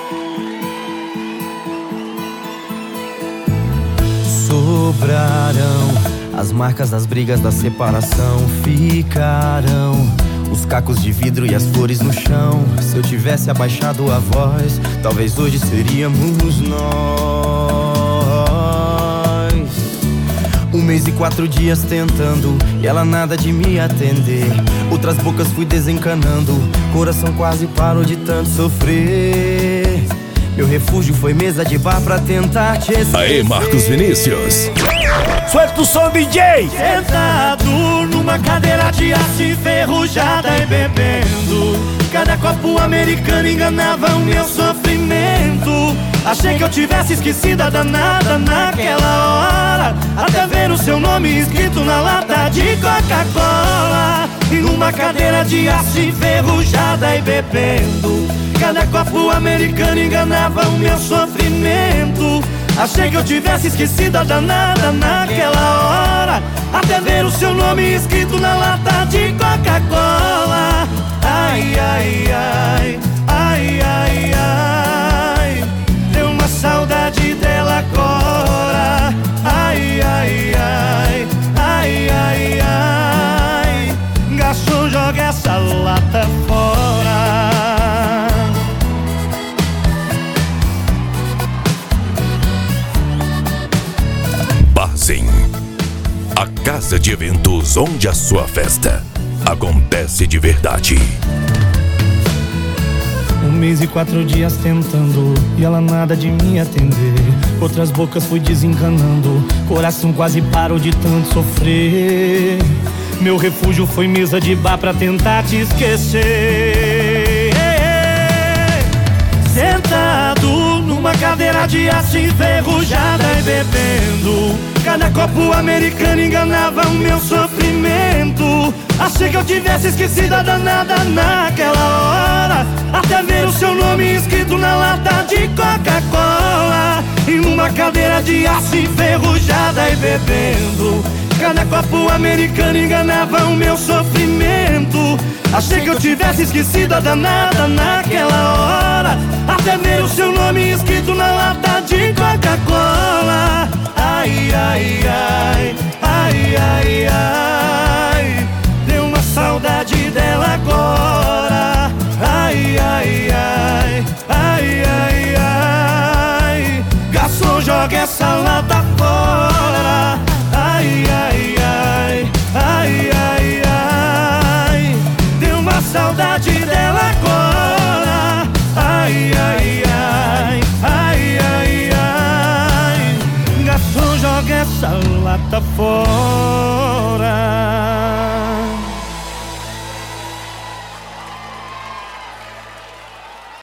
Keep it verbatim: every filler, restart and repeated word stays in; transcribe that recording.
Sobrarão as marcas das brigas da separação. Ficarão os cacos de vidro e as flores no chão. Se eu tivesse abaixado a voz, talvez hoje seríamos nós. Um mês e quatro dias tentando e ela nada de me atender. Outras bocas fui desencanando, coração quase parou de tanto sofrer. Meu refúgio foi mesa de bar pra tentar te esquecer. Aê, Marcos Vinícius. Suelta o som, D J. Sentado numa cadeira de aço enferrujada e bebendo. Cada copo americano enganava o meu sofrimento. Achei que eu tivesse esquecido a danada naquela hora, até ver o seu nome escrito na lata de Coca-Cola. E numa cadeira de aço enferrujada e bebendo. Cada copo americano enganava o meu sofrimento. Achei que eu tivesse esquecido a danada naquela hora, até ver o seu nome escrito na lata de Coca-Cola. Ai, ai, ai, ai, ai, ai, deu uma saudade dela agora. Ai, ai, ai, ai, ai, ai, garçom, joga essa lata fora. Barzinho, a casa de eventos onde a sua festa acontece de verdade. Um mês e quatro dias tentando e ela nada de me atender. Outras bocas fui desencanando, coração quase parou de tanto sofrer. Meu refúgio foi mesa de bar pra tentar te esquecer. Sentado numa cadeira de aço enferrujada e bebendo. Cada copo americano enganava o meu sofrimento. Achei que eu tivesse esquecido a danada naquela hora, até ver o seu nome escrito na lata de Coca-Cola. E numa cadeira de aço enferrujada e bebendo. Cada copo americano enganava o meu sofrimento. Achei que eu tivesse esquecido a danada naquela hora, até ver o seu nome escrito na lata de Coca-Cola. Ai, ai, ai, ai, ai, ai, deu uma saudade dela agora. Ai, ai, ai, ai, ai, ai, garçom, joga essa lata fora. Ai, ai, ai, ai, ai, ai, deu uma saudade dela agora. Ai, ai, ai, ai, ai, ai, garçom, joga essa lata fora.